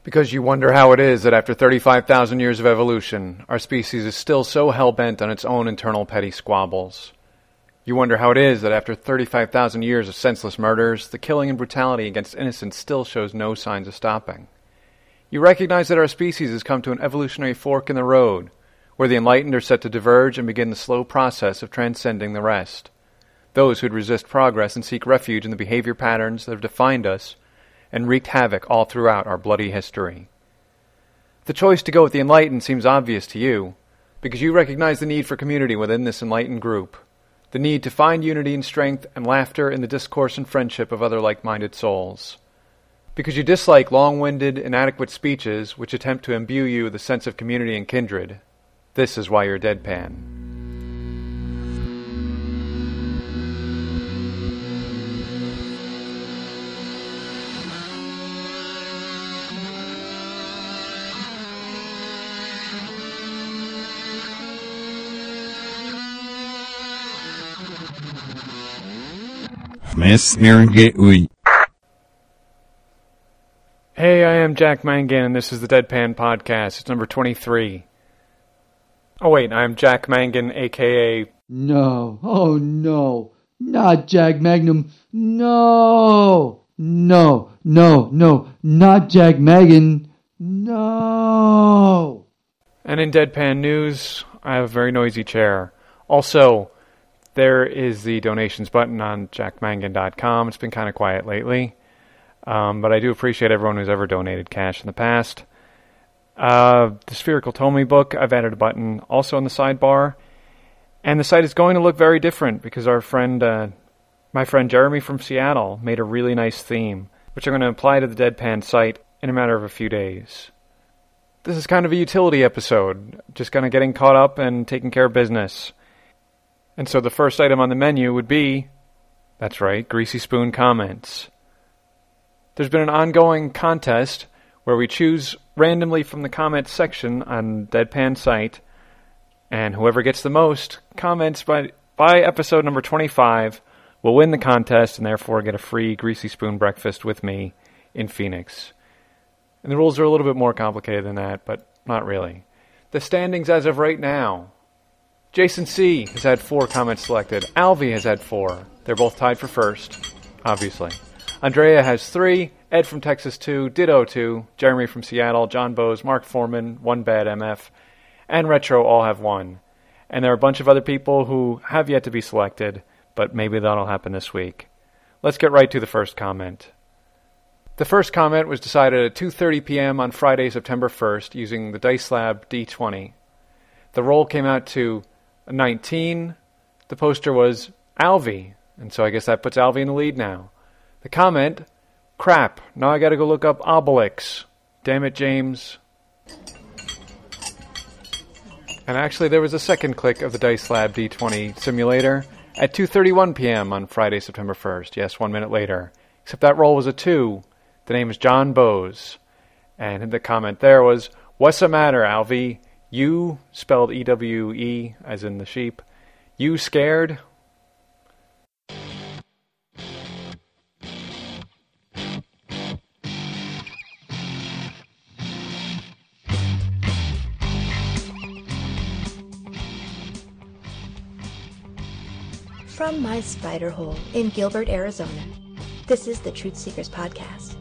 Because you wonder how it is that after 35,000 years of evolution, our species is still so hell-bent on its own internal petty squabbles. You wonder how it is that after 35,000 years of senseless murders, the killing and brutality against innocents still shows no signs of stopping. You recognize that our species has come to an evolutionary fork in the road, where the enlightened are set to diverge and begin the slow process of transcending the rest. Those who'd resist progress and seek refuge in the behavior patterns that have defined us and wreaked havoc all throughout our bloody history. The choice to go with the enlightened seems obvious to you, because you recognize the need for community within this enlightened group, the need to find unity and strength and laughter in the discourse and friendship of other like-minded souls. Because you dislike long-winded, inadequate speeches which attempt to imbue you with a sense of community and kindred. This is why you're deadpan. Hey, I am Jack Mangan, and this is the Deadpan Podcast. It's number 23. Oh wait, I'm Jack Mangan, a.k.a. No, oh no, not Jack Magnum, no, not Jack Magan, no. And in Deadpan News, I have a very noisy chair. Also, there is the donations button on jackmangan.com. It's been kind of quiet lately. But I do appreciate everyone who's ever donated cash in the past. The Spherical Tomy book, I've added a button also in the sidebar. And the site is going to look very different because our friend, my friend Jeremy from Seattle, made a really nice theme, which I'm going to apply to the Deadpan site in a matter of a few days. This is kind of a utility episode, just kind of getting caught up and taking care of business. And so the first item on the menu would be, that's right, Greasy Spoon comments. There's been an ongoing contest where we choose randomly from the comments section on Deadpan site, and whoever gets the most comments by episode number 25 will win the contest and therefore get a free Greasy Spoon breakfast with me in Phoenix. And the rules are a little bit more complicated than that, but not really. The standings as of right now. Jason C. has had 4 comments selected. Alvy has had 4. They're both tied for first, obviously. Andrea has 3, Ed from Texas 2, Ditto 2, Jeremy from Seattle, John Bose, Mark Foreman, 1 Bad MF, and Retro all have 1. And there are a bunch of other people who have yet to be selected, but maybe that'll happen this week. Let's get right to the first comment. The first comment was decided at 2:30 p.m. on Friday, September 1st, using the Dice Lab D20. The roll came out to 19. The poster was Alvy, and so I guess that puts Alvy in the lead now. The comment, crap, now I gotta go look up Obelix. Damn it, James. And actually there was a second click of the Dice Lab D20 simulator at 2:31 p.m. on Friday, September 1st. Yes, 1 minute later. Except that roll was a 2. The name is John Bose. And the comment there was, what's the matter, Alvy? You, spelled E-W-E, as in the sheep. You scared? From my spider hole in Gilbert, Arizona, this is the Truth Seekers Podcast.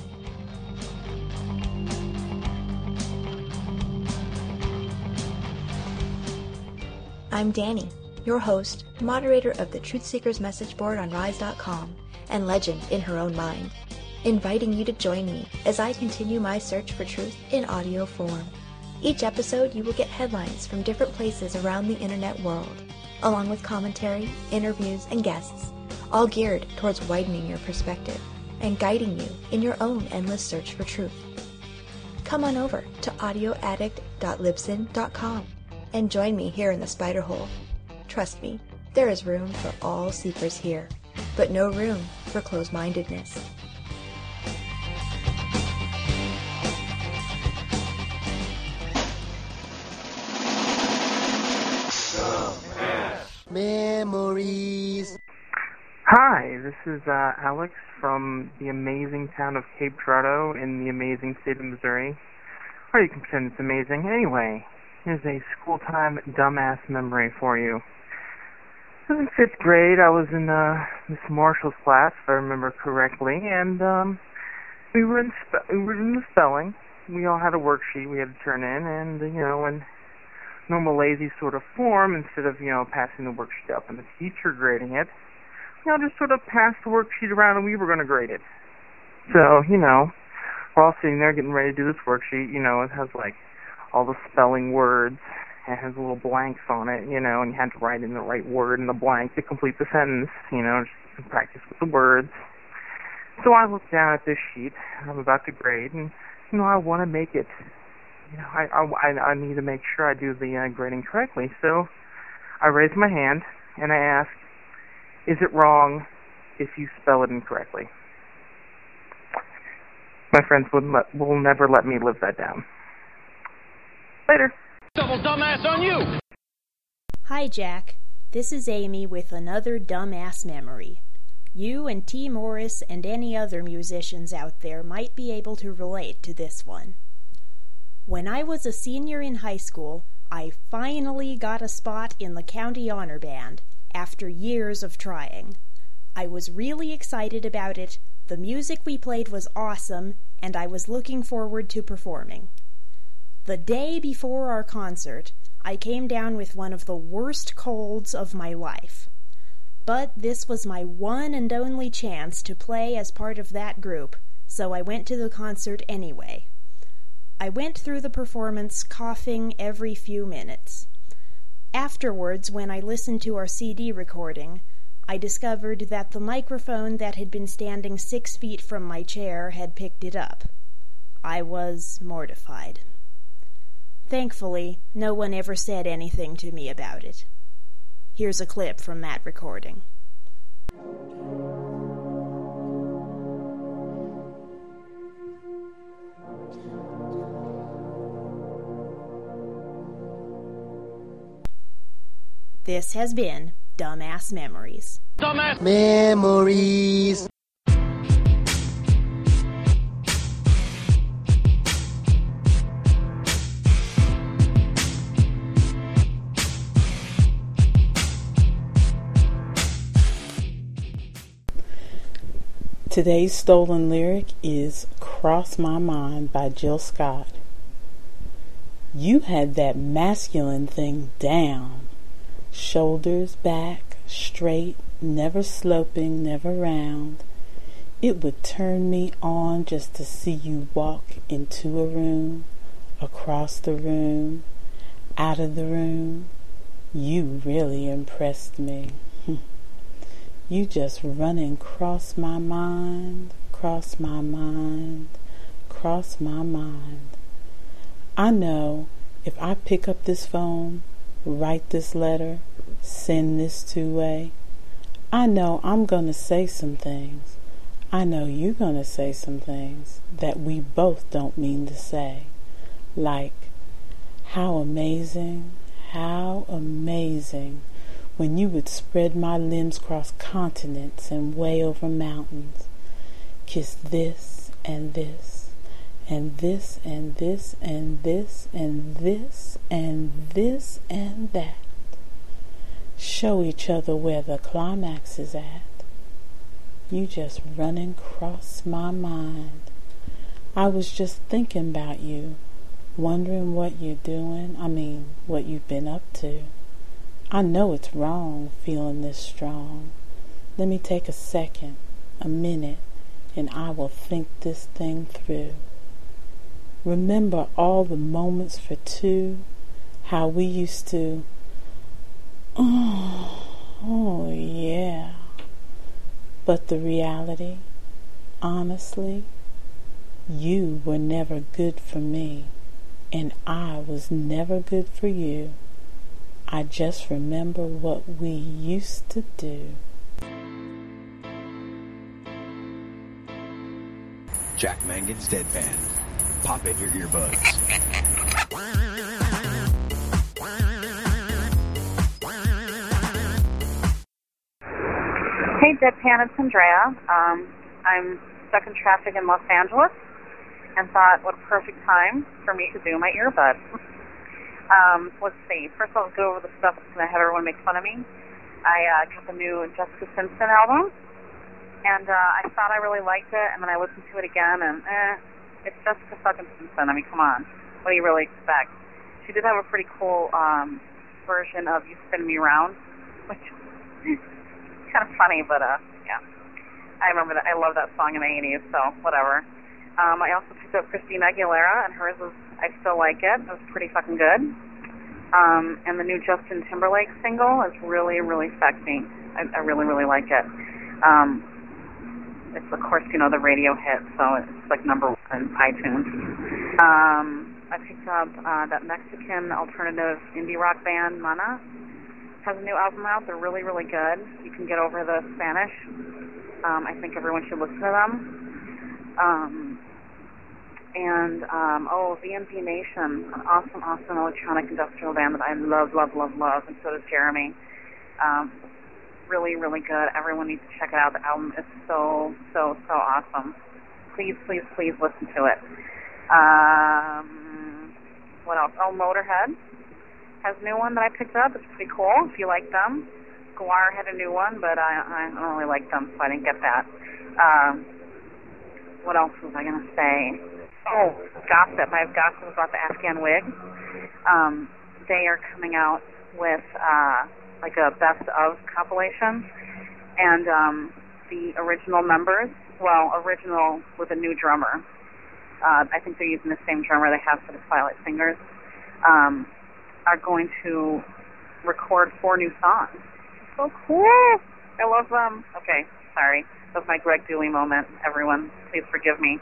I'm Danny, your host, moderator of the Truth Seekers message board on Rise.com, and legend in her own mind, inviting you to join me as I continue my search for truth in audio form. Each episode you will get headlines from different places around the internet world, along with commentary, interviews, and guests, all geared towards widening your perspective and guiding you in your own endless search for truth. Come on over to audioaddict.libsyn.com and join me here in the spider hole. Trust me, there is room for all seekers here, but no room for closed-mindedness. Memories. Hi, this is Alex from the amazing town of Cape Girardeau in the amazing state of Missouri. Or you can pretend it's amazing. Anyway, here's a school-time dumbass memory for you. I was in 5th grade. I was in Miss Marshall's class, if I remember correctly, and we were in the spelling. We all had a worksheet we had to turn in, and, in normal lazy sort of form, instead of, passing the worksheet up and the teacher grading it, just sort of passed the worksheet around and we were going to grade it. So, we're all sitting there getting ready to do this worksheet. It has, all the spelling words. It has little blanks on it, and you had to write in the right word in the blank to complete the sentence, just practice with the words. So I look down at this sheet I'm about to grade, and, I want to make it, I need to make sure I do the grading correctly. So I raise my hand, and I ask, is it wrong if you spell it incorrectly? My friends will never let me live that down. Later. Double dumbass on you! Hi, Jack. This is Amy with another dumbass memory. You and T. Morris and any other musicians out there might be able to relate to this one. When I was a senior in high school, I finally got a spot in the County Honor Band after years of trying. I was really excited about it, the music we played was awesome, and I was looking forward to performing. The day before our concert, I came down with one of the worst colds of my life. But this was my one and only chance to play as part of that group, so I went to the concert anyway. I went through the performance coughing every few minutes. Afterwards, when I listened to our CD recording, I discovered that the microphone that had been standing 6 feet from my chair had picked it up. I was mortified. Thankfully, no one ever said anything to me about it. Here's a clip from that recording. This has been Dumbass Memories. Dumbass Memories. Today's stolen lyric is Cross My Mind by Jill Scott. You had that masculine thing down. Shoulders back, straight, never sloping, never round. It would turn me on just to see you walk into a room, across the room, out of the room. You really impressed me. You just running cross my mind, cross my mind, cross my mind. I know if I pick up this phone, write this letter, send this two-way, I know I'm gonna say some things. I know you're gonna say some things that we both don't mean to say. Like, how amazing when you would spread my limbs across continents and way over mountains. Kiss this and this, and this and this and this and this and this and that. Show each other where the climax is at. You just running across my mind. I was just thinking about you, wondering what you're doing, what you've been up to. I know it's wrong feeling this strong. Let me take a second, a minute, and I will think this thing through. Remember all the moments for two, how we used to, oh yeah. But the reality, honestly, you were never good for me, and I was never good for you. I just remember what we used to do. Jack Mangan's Deadpan. Pop in your earbuds. Hey, Deadpan, it's Andrea. I'm stuck in traffic in Los Angeles and thought, what a perfect time for me to do my earbuds. Let's see. First, I'll go over the stuff that's going to have everyone make fun of me. I got the new Jessica Simpson album, and I thought I really liked it, and then I listened to it again, and it's Jessica fucking Simpson. I mean, come on. What do you really expect? She did have a pretty cool version of You Spin Me Round, which is kind of funny, but yeah. I remember that. I love that song in the 80s, so whatever. I also picked up Christina Aguilera, and hers was, I Still Like It. It was pretty fucking good. And the new Justin Timberlake single is really, really sexy. I really, really like it. It's, of course, you know, the radio hit, so it's like number 1 in iTunes. I picked up that Mexican alternative indie rock band, Mana. Has a new album out. They're really, really good. You can get over the Spanish. I think everyone should listen to them. VMP Nation, an awesome, awesome electronic industrial band that I love, love, love, love, and so does Jeremy. Really, really good. Everyone needs to check it out. The album is so, so, so awesome. Please, please, please listen to it. What else? Oh, Motorhead has a new one that I picked up. It's pretty cool if you like them. Guar had a new one, but I don't really like them, so I didn't get that. What else was I going to say? Oh, Gossip. I have Gossip about the Afghan Whig. They are coming out with like a best of compilation, and the original members, original with a new drummer. I think they're using the same drummer they have for the Twilight Singers. Are going to record 4 new songs. So cool! I love them. Okay, sorry. That was my Greg Dooley moment. Everyone, please forgive me.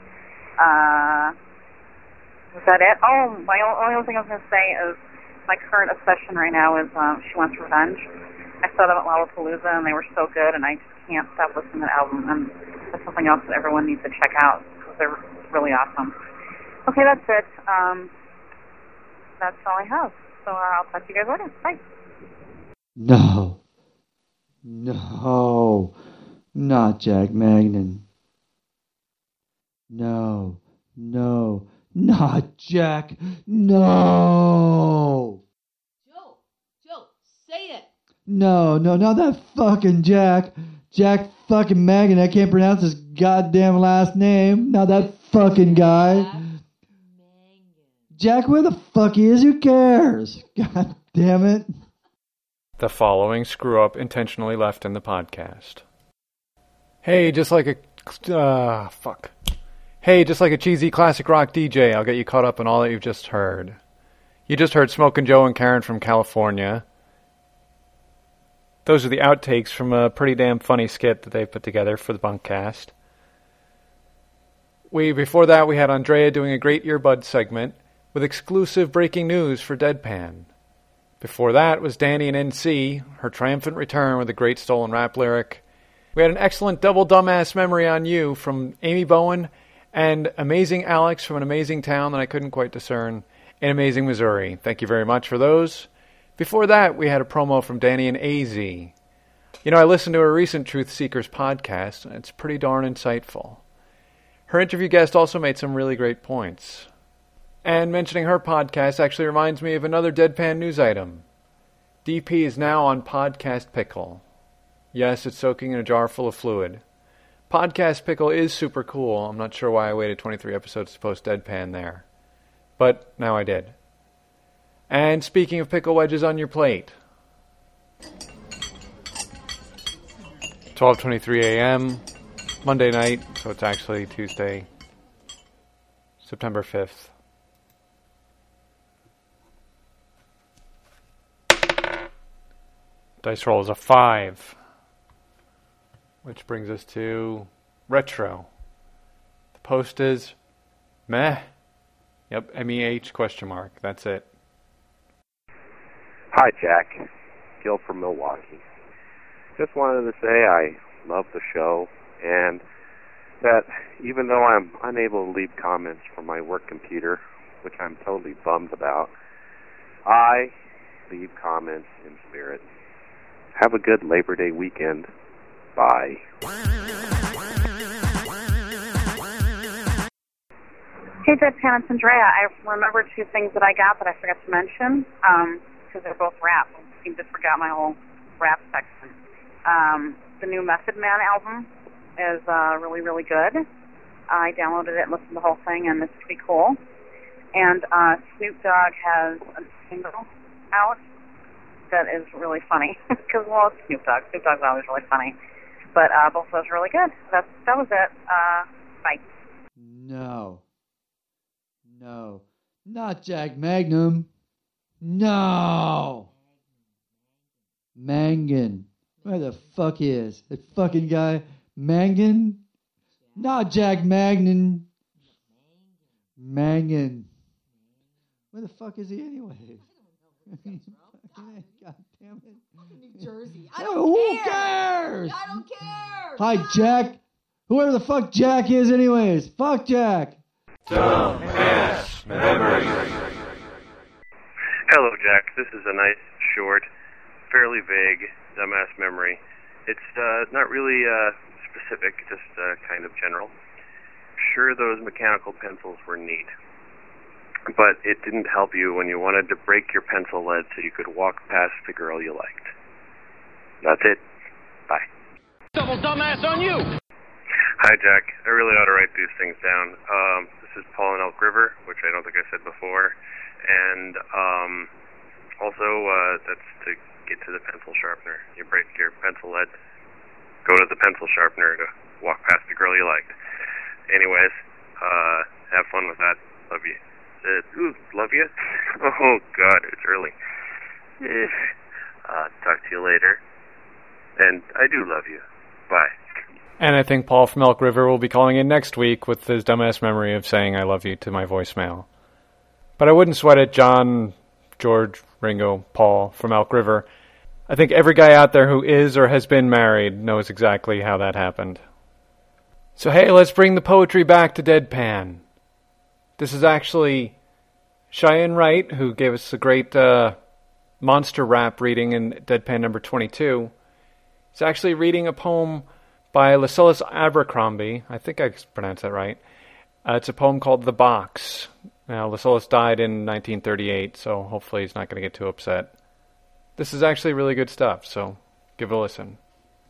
Was that it? Oh, my only other thing I was going to say is my current obsession right now is She Wants Revenge. I saw them at Lollapalooza, and they were so good, and I just can't stop listening to the album. And that's something else that everyone needs to check out, because they're really awesome. Okay, that's it. That's all I have. So I'll talk to you guys later. Bye. No, not Jack Magnan. No, not Jack. No. Joe, say it. No, not that fucking Jack. Jack fucking Magnan. I can't pronounce his goddamn last name. Not that fucking guy. Jack, where the fuck he is? Who cares? God damn it. The following screw up intentionally left in the podcast. Hey, just like a cheesy classic rock DJ, I'll get you caught up on all that you've just heard. You just heard Smokin' Joe and Karen from California. Those are the outtakes from a pretty damn funny skit that they put together for the Bunkcast. Before that, we had Andrea doing a great earbud segment with exclusive breaking news for Deadpan. Before that was Danny and NC, her triumphant return with a great stolen rap lyric. We had an excellent double dumbass memory on you from Amy Bowen and Amazing Alex from an amazing town that I couldn't quite discern in Amazing, Missouri. Thank you very much for those. Before that, we had a promo from Danny and AZ. You know, I listened to a recent Truth Seekers podcast, and it's pretty darn insightful. Her interview guest also made some really great points. And mentioning her podcast actually reminds me of another Deadpan news item. DP is now on Podcast Pickle. Yes, it's soaking in a jar full of fluid. Podcast Pickle is super cool. I'm not sure why I waited 23 episodes to post Deadpan there. But now I did. And speaking of pickle wedges on your plate. 12:23 a.m. Monday night, so it's actually Tuesday, September 5th. Dice roll is a 5. Which brings us to retro. The post is meh. Yep, MEH ? That's it. Hi, Jack. Gil from Milwaukee. Just wanted to say I love the show, and that even though I'm unable to leave comments from my work computer, which I'm totally bummed about, I leave comments in spirit. Have a good Labor Day weekend. Bye. Hey, Deadpan, it's Andrea. I remember two things that I got that I forgot to mention, because they're both rap. I seem to forgot my whole rap section. The new Method Man album is really, really good. I downloaded it and listened to the whole thing, and it's pretty cool. And Snoop Dogg has a single out that is really funny. Because, well, it's Snoop Dogg. Snoop Dogg's always really funny. But both of those are really good. That was it. Bye. No. No. Not Jack Magnum. No. Mangan. Where the fuck is? That fucking guy. Mangan? Not Jack Magnan. Mangan. Where the fuck is he anyway? God damn it. New Jersey. Who cares? I don't care. Hi, Jack. Whoever the fuck Jack is anyways. Fuck Jack. Dumbass Memory. Hello, Jack. This is a nice, short, fairly vague dumbass memory. It's not really specific, just kind of general. Sure, those mechanical pencils were neat, but it didn't help you when you wanted to break your pencil lead so you could walk past the girl you liked. That's it. Bye. Double dumbass on you! Hi, Jack. I really ought to write these things down. This is Paul in Elk River, which I don't think I said before. And also, that's to get to the pencil sharpener. You break your pencil lead, go to the pencil sharpener to walk past the girl you liked. Anyways, have fun with that. Love you. Love you? Oh, God, it's early. Talk to you later. And I do love you. Bye. And I think Paul from Elk River will be calling in next week with his dumbass memory of saying I love you to my voicemail. But I wouldn't sweat it, John, George, Ringo, Paul from Elk River. I think every guy out there who is or has been married knows exactly how that happened. So hey, let's bring the poetry back to Deadpan. This is actually Cheyenne Wright, who gave us a great monster rap reading in Deadpan number 22. He's actually reading a poem by Lascelles Abercrombie. I think I pronounced that right. It's a poem called The Box. Now, Lascelles died in 1938, so hopefully he's not going to get too upset. This is actually really good stuff, so give it a listen.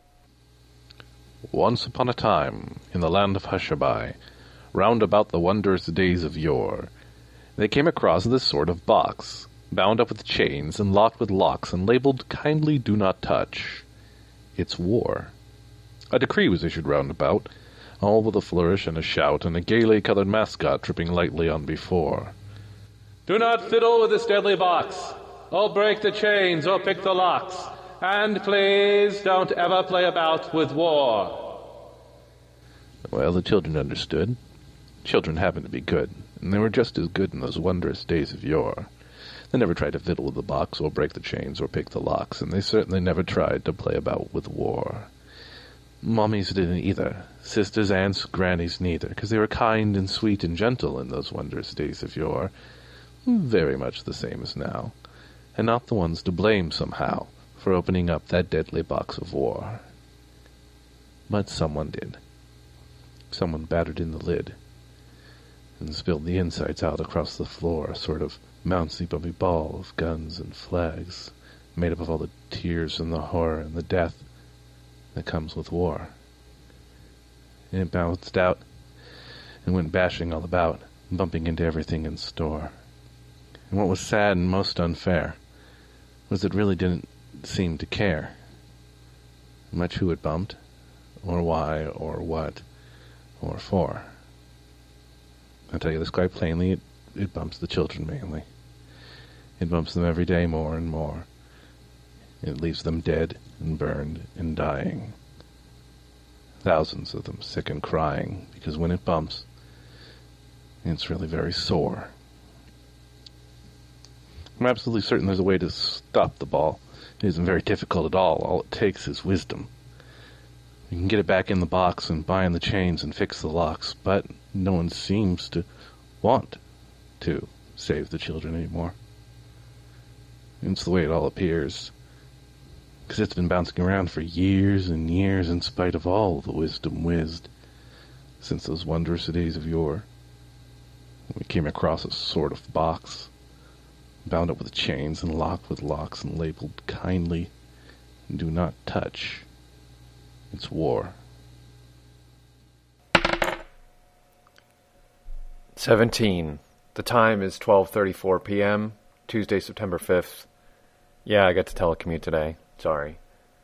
Once upon a time, in the land of Hushabye, round about the wondrous days of yore, they came across this sort of box, bound up with chains and locked with locks and labeled Kindly Do Not Touch. It's war. A decree was issued round about, all with a flourish and a shout, and a gaily colored mascot tripping lightly on before. Do not fiddle with this deadly box, or break the chains, or pick the locks, and please don't ever play about with war. Well, the children understood. Children happened to be good, and they were just as good in those wondrous days of yore. They never tried to fiddle with the box, or break the chains, or pick the locks, and they certainly never tried to play about with war. Mummies didn't either. Sisters, aunts, grannies neither, because they were kind and sweet and gentle in those wondrous days of yore, very much the same as now, and not the ones to blame somehow for opening up that deadly box of war. But someone did. Someone battered in the lid and spilled the insides out across the floor, a sort of mouncy bumpy ball of guns and flags, made up of all the tears and the horror and the death that comes with war. And it bounced out and went bashing all about, bumping into everything in store. And what was sad and most unfair was it really didn't seem to care much who it bumped, or why, or what, or for. I'll tell you this quite plainly, it bumps the children mainly. It bumps them every day more and more. It leaves them dead and burned and dying. Thousands of them sick and crying, because when it bumps, it's really very sore. I'm absolutely certain there's a way to stop the ball. It isn't very difficult at all. All it takes is wisdom. You can get it back in the box and bind the chains and fix the locks, but no one seems to want to save the children anymore. It's the way it all appears. 'cause it's been bouncing around for years and years in spite of all the wisdom whizzed since those wondrous days of yore. We came across a sort of box, bound up with chains and locked with locks and labeled kindly, do not touch. It's war. 17. The time is 12:34 p.m., Tuesday, September 5th. Yeah, I got to telecommute today. Sorry.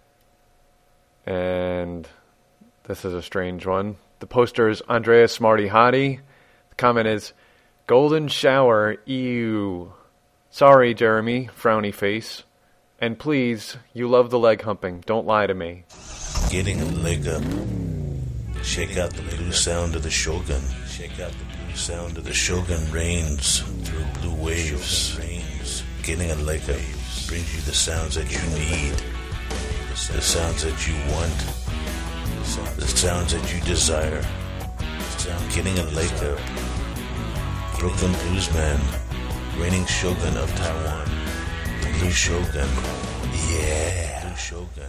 And this is a strange one. The poster is Andrea Smarty Hottie. The comment is, golden shower, ew. Sorry, Jeremy, frowny face. And please, you love the leg humping. Don't lie to me. Getting a leg up. Shake out the blue sound of the Shogun. Shake out the blue sound of the Shogun rains through blue waves. Getting a leg up brings you the sounds that you need. The sounds that you want. The sounds that you desire. Getting a leg up. Brooklyn Bluesman, reigning Shogun of Taiwan. The Blue Shogun. Yeah. Blue Shogun.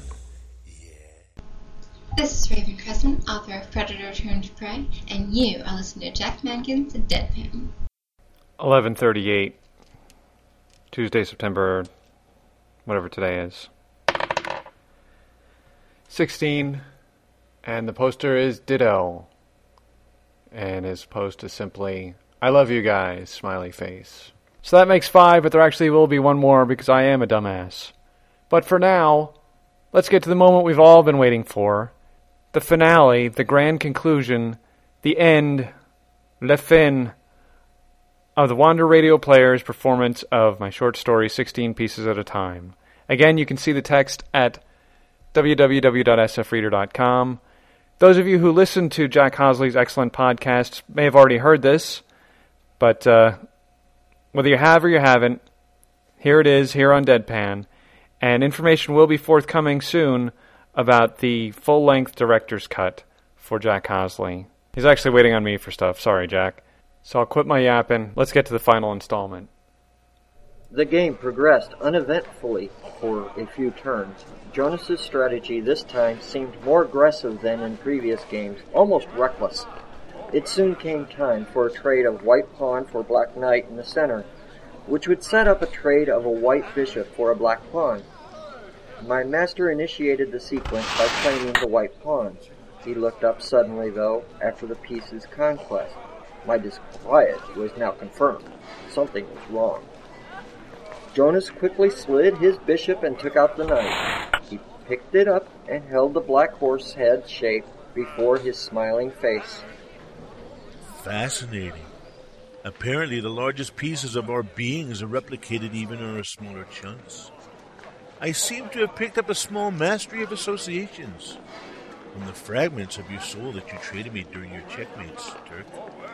This is Raven Crescent, author of Predator Return to Prey, and you are listening to Jack Mangan's Deadpan. 11:38, Tuesday, September, whatever today is. 16, and the poster is Ditto. And his post is simply, I love you guys, smiley face. So that makes 5, but there actually will be one more because I am a dumbass. But for now, let's get to the moment we've all been waiting for. The finale, the grand conclusion, the end, le fin, of the Wander Radio Player's performance of my short story, 16 Pieces at a Time. Again, you can see the text at www.sfreader.com. Those of you who listen to Jack Hosley's excellent podcasts may have already heard this, but whether you have or you haven't, here it is, here on Deadpan, and information will be forthcoming soon about the full-length director's cut for Jack Hosley. He's actually waiting on me for stuff. Sorry, Jack. So I'll quit my yapping. Let's get to the final installment. The game progressed uneventfully for a few turns. Jonas's strategy this time seemed more aggressive than in previous games, almost reckless. It soon came time for a trade of white pawn for black knight in the center, which would set up a trade of a white bishop for a black pawn. My master initiated the sequence by claiming the white pawn. He looked up suddenly, though, after the piece's conquest. My disquiet was now confirmed. Something was wrong. Jonas quickly slid his bishop and took out the knight. He picked it up and held the black horse head shape before his smiling face. Fascinating. Apparently the largest pieces of our beings are replicated even in our smaller chunks. I seem to have picked up a small mastery of associations from the fragments of your soul that you traded me during your checkmates, Turk.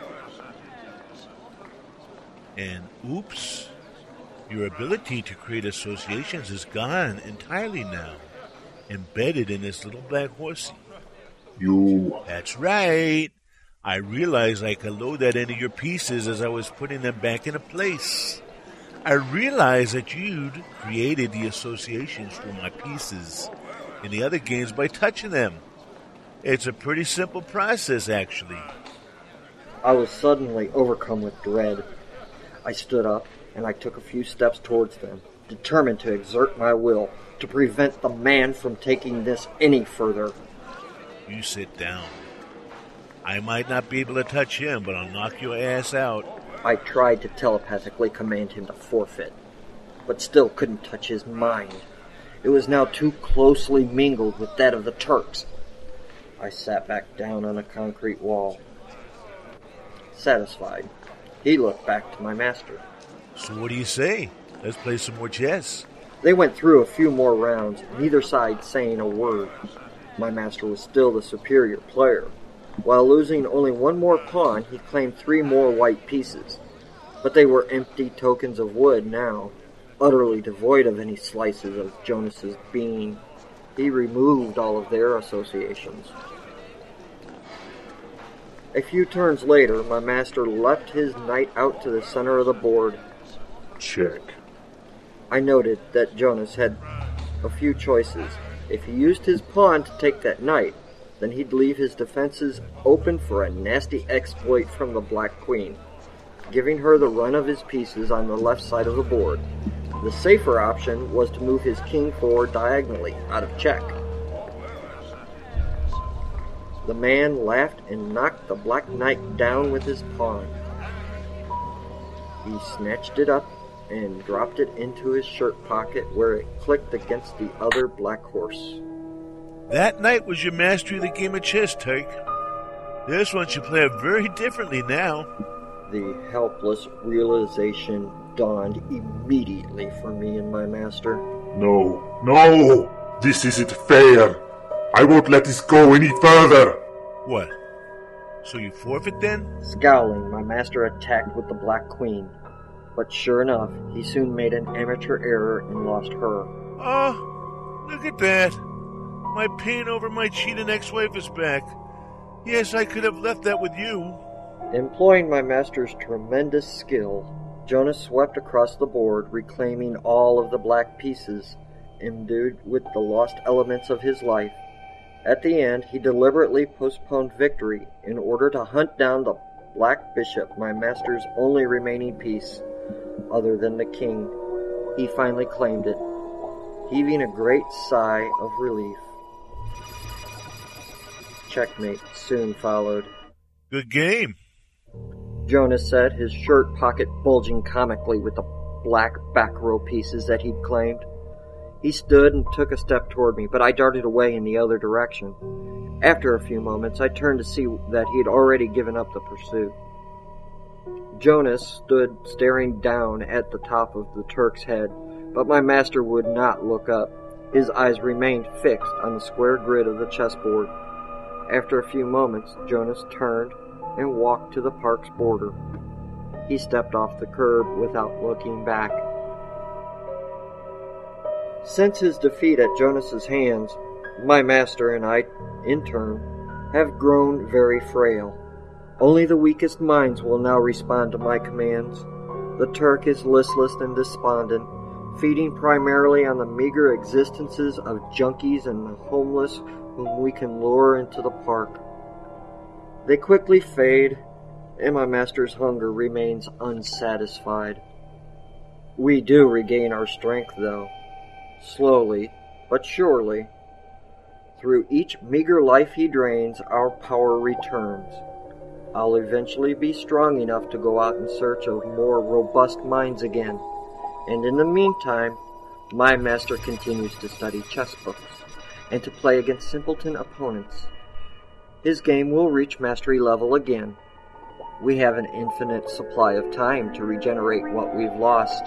And oops, your ability to create associations is gone entirely now, embedded in this little black horsey. You. That's right. I realized I could load that into your pieces as I was putting them back into place. I realized that you'd created the associations for my pieces in the other games by touching them. It's a pretty simple process, actually. I was suddenly overcome with dread. I stood up, and I took a few steps towards them, determined to exert my will to prevent the man from taking this any further. You sit down. I might not be able to touch him, but I'll knock your ass out. I tried to telepathically command him to forfeit, but still couldn't touch his mind. It was now too closely mingled with that of the Turks. I sat back down on a concrete wall. Satisfied, he looked back to my master. So what do you say? Let's play some more chess. They went through a few more rounds, neither side saying a word. My master was still the superior player. While losing only one more pawn, he claimed 3 more white pieces. But they were empty tokens of wood now, utterly devoid of any slices of Jonas's being. He removed all of their associations. A few turns later, my master left his knight out to the center of the board. Check. I noted that Jonas had a few choices. If he used his pawn to take that knight, then he'd leave his defenses open for a nasty exploit from the Black Queen, giving her the run of his pieces on the left side of the board. The safer option was to move his king forward diagonally, out of check. The man laughed and knocked the Black Knight down with his pawn. He snatched it up and dropped it into his shirt pocket where it clicked against the other black horse. That night was your mastery of the game of chess, Turk. This one should play it very differently now. The helpless realization dawned immediately for me and my master. No! This isn't fair! I won't let this go any further! What? So you forfeit then? Scowling, my master attacked with the Black Queen. But sure enough, he soon made an amateur error and lost her. Oh, look at that. My pain over my cheating ex-wife is back. Yes, I could have left that with you. Employing my master's tremendous skill, Jonas swept across the board, reclaiming all of the black pieces, imbued with the lost elements of his life. At the end, he deliberately postponed victory in order to hunt down the black bishop, my master's only remaining piece, other than the king. He finally claimed it, heaving a great sigh of relief. Checkmate soon followed. Good game, Jonas said, his shirt pocket bulging comically with the black back row pieces that he'd claimed. He stood and took a step toward me, but I darted away in the other direction. After a few moments, I turned to see that he had already given up the pursuit. Jonas stood staring down at the top of the Turk's head, but my master would not look up. His eyes remained fixed on the square grid of the chessboard. After a few moments, Jonas turned and walked to the park's border. He stepped off the curb without looking back. Since his defeat at Jonas's hands, my master and I, in turn, have grown very frail. Only the weakest minds will now respond to my commands. The Turk is listless and despondent, feeding primarily on the meager existences of junkies and the homeless whom we can lure into the park. They quickly fade, and my master's hunger remains unsatisfied. We do regain our strength, though, slowly but surely. Through each meager life he drains, our power returns. I'll eventually be strong enough to go out in search of more robust minds again, and in the meantime, my master continues to study chess books and to play against simpleton opponents. His game will reach mastery level again. We have an infinite supply of time to regenerate what we've lost.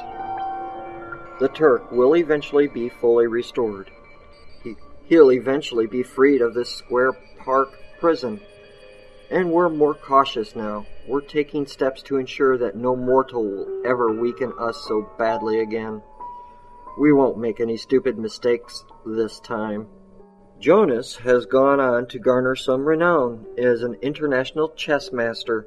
The Turk will eventually be fully restored. He'll eventually be freed of this square park prison. And we're more cautious now. We're taking steps to ensure that no mortal will ever weaken us so badly again. We won't make any stupid mistakes this time. Jonas has gone on to garner some renown as an international chess master.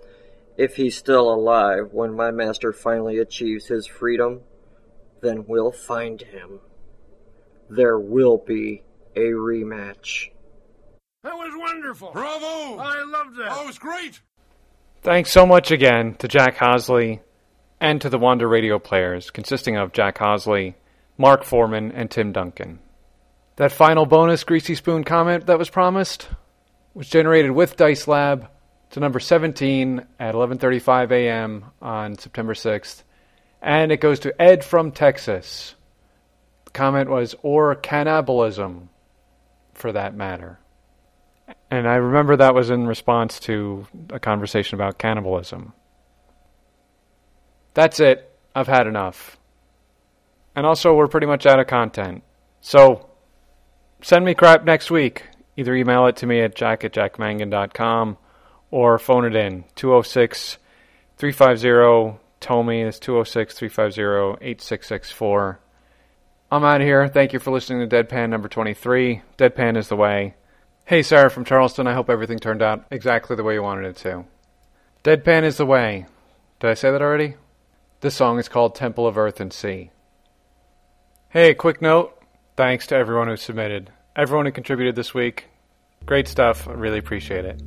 If he's still alive when my master finally achieves his freedom, then we'll find him. There will be a rematch. That was wonderful. Bravo. I loved that. Oh, it was great. Thanks so much again to Jack Hosley and to the Wander Radio players, consisting of Jack Hosley, Mark Foreman, and Tim Duncan. That final bonus Greasy Spoon comment that was promised was generated with Dice Lab to number 17 at 11:35 a.m. on September 6th, and it goes to Ed from Texas. The comment was, or cannibalism, for that matter. And I remember that was in response to a conversation about cannibalism. That's it. I've had enough. And also, we're pretty much out of content. So, send me crap next week. Either email it to me at jack@jackmangan.com or phone it in. 206-350-TOMI. That's 206-350-8664. I'm out of here. Thank you for listening to Deadpan number 23. Deadpan is the way. Hey, Sarah from Charleston. I hope everything turned out exactly the way you wanted it to. Deadpan is the way. Did I say that already? This song is called Temple of Earth and Sea. Hey, quick note. thanks to everyone who submitted. Everyone who contributed this week. Great stuff. I really appreciate it.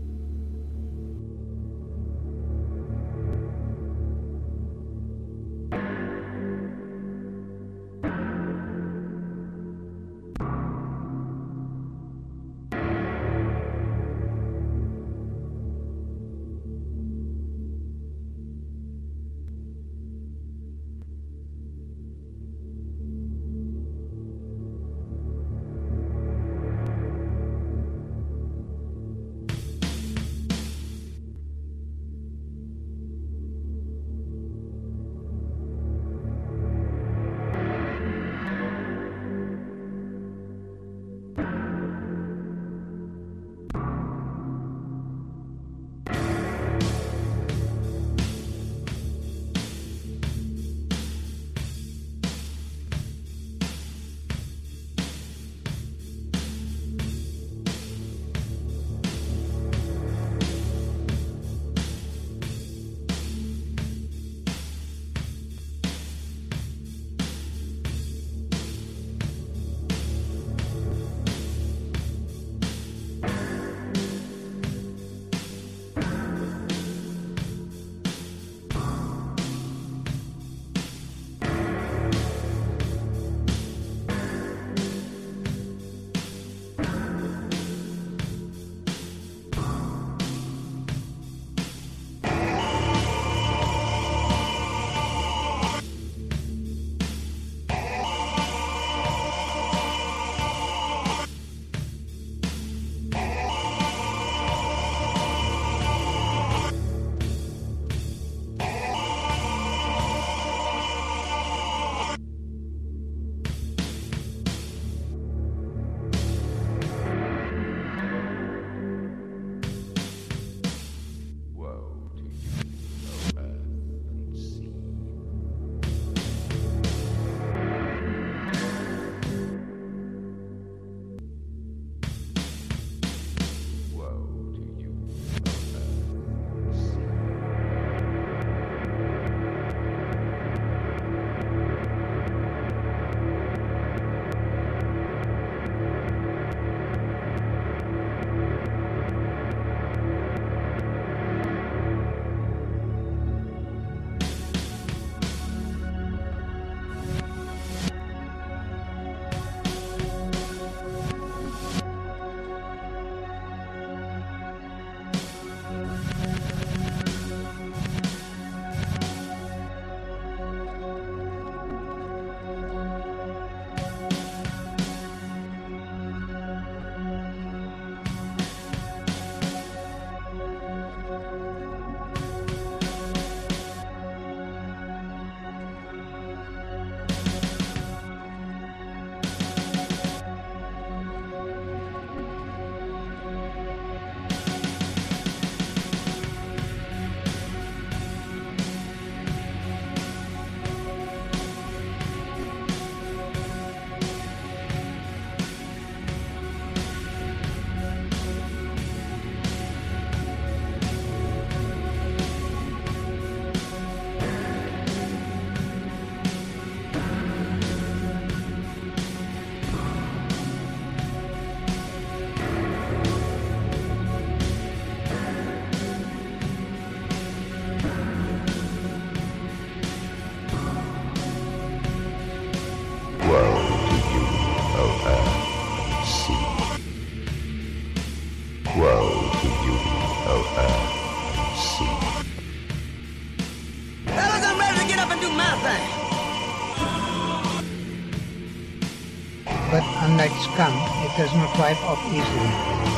But unlike scum, it does not wipe off easily.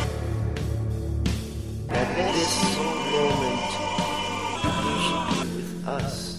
At this moment, you should be with us.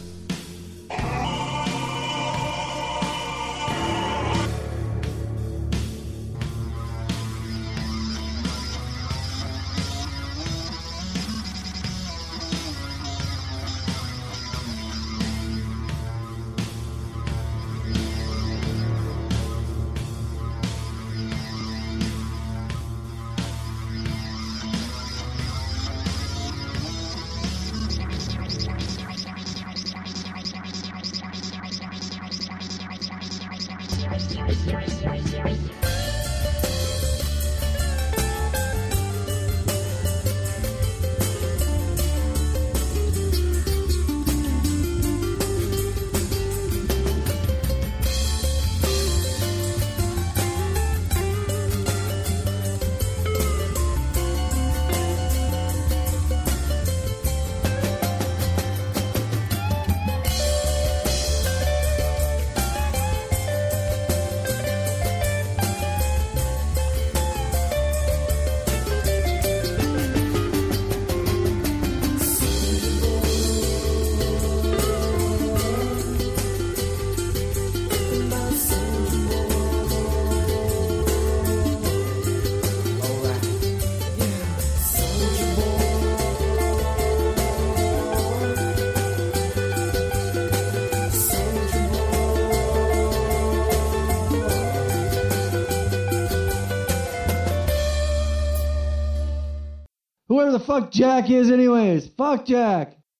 Whoever the fuck Jack is anyways. Fuck Jack.